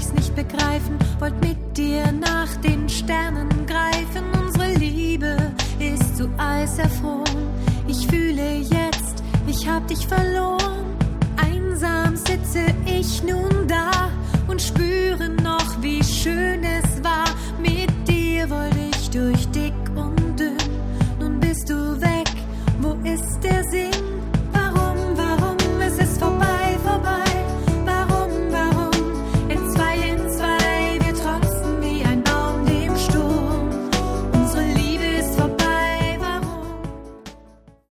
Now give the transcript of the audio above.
ich's nicht begreifen, wollt mit dir nach den Sternen greifen. Unsere Liebe ist zu Eis erfroren. Ich fühle jetzt, ich hab dich verloren.